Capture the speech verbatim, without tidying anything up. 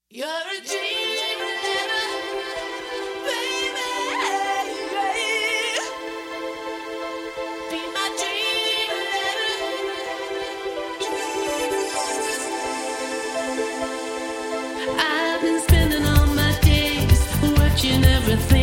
You're a dream baby. Be my dream I've been spending all my days watching everything.